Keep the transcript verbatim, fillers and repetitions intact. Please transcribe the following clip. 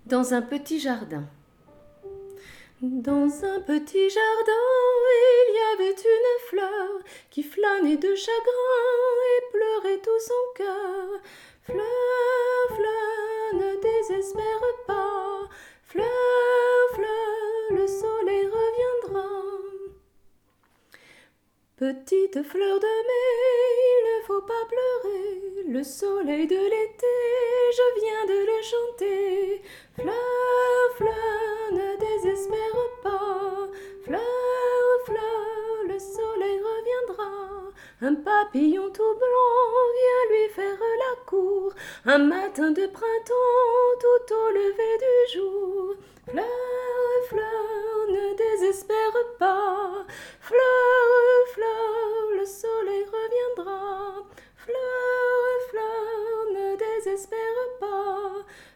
Dans un petit jardin. Dans un petit jardin, il y avait une fleur qui flânait de chagrin et pleurait tout son cœur. Fleur, fleur, ne désespère pas. Fleur, fleur, le soleil reviendra. Petite fleur de mai, il ne faut pas pleurer. Le soleil de l'été, je viens de le chanter. Fleur, fleur, ne désespère pas. Fleur, fleur, le soleil reviendra. Un papillon tout blanc vient lui faire la cour. Un matin de printemps, tout au lever du jour. Fleur, fleur, ne désespère pas. Fleur, fleur, le soleil reviendra. Fleur, fleur, ne désespère pas.